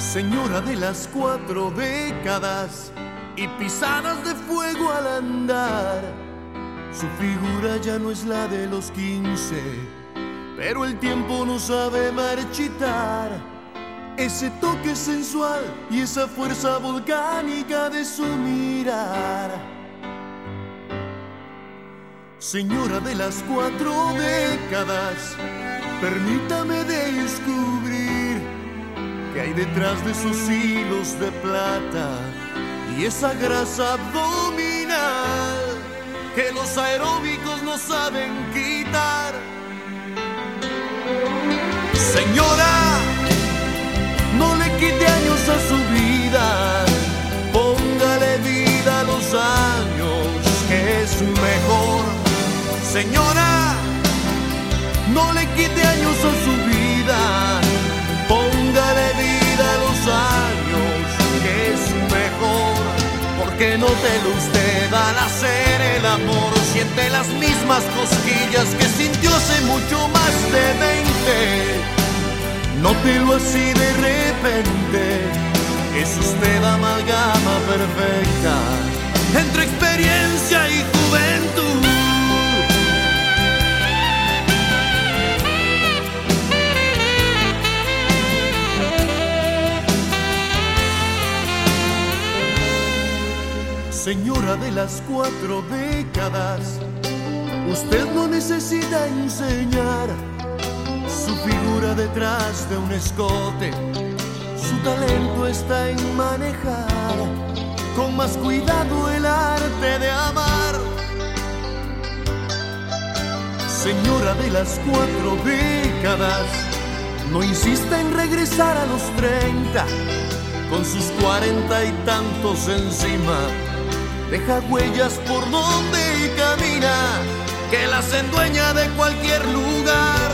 Señora de las 4 décadas y pisadas de fuego al andar. Su figura ya no es la de los 15, pero el tiempo no sabe marchitar ese toque sensual y esa fuerza volcánica de su mirar. Señora de las 4 décadas, permítame descubrir qué hay detrás de esos hilos de plata y esa grasa abdominal que los aeróbicos no saben quitar. Señora, no le quite años a su vida, póngale vida a los años, que es mejor. Señora, no le quite años a su vida, póngale vida a los años, que es mejor. Porque nótelo usted al hacer el amor, siente las mismas cosquillas que sintió hace mucho más de 20. Nótelo así de repente, es usted amalgama perfecta entre experiencia y juventud. Señora de las 4 décadas, usted no necesita enseñar su figura detrás de un escote. Su talento está en manejar con más cuidado el arte de amar. Señora de las 4 décadas, no insista en regresar a los 30 con sus 40 y tantos encima. Deja huellas por donde camina, que las endueña de cualquier lugar.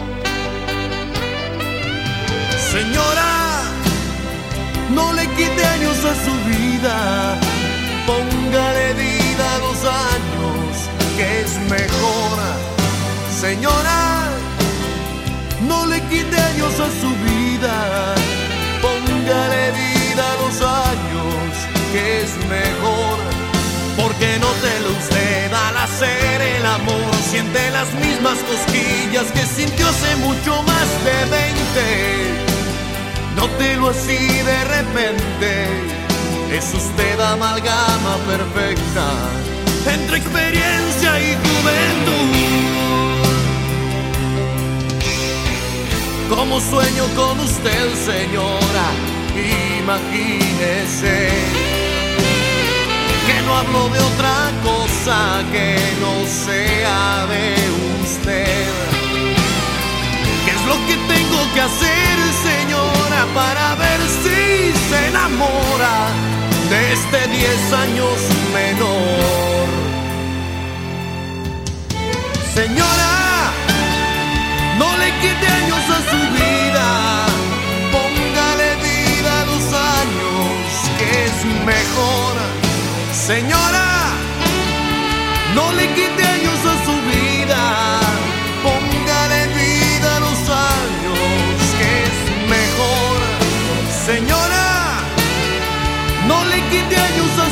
Señora, no le quite años a su vida, póngale vida a los años, que es mejor. Señora, no le quite años a su vida, póngale vida a los años, que es mejor. Porque nótelo usted al hacer el amor, siente las mismas cosquillas que sintió hace mucho más de 20. Nótelo así de repente, es usted amalgama perfecta entre experiencia y juventud. Como sueño con usted, señora, imagínese que no hablo de otra cosa que no sea de usted. ¿Qué es lo que tengo que hacer, señora, para ver si se enamora de este 10 años menor? Señora, no le quite años a su vida, póngale vida a los años, que es mejor. Señora, no le quite años a su vida, póngale vida a los años, que es mejor. Señora, no le quite años a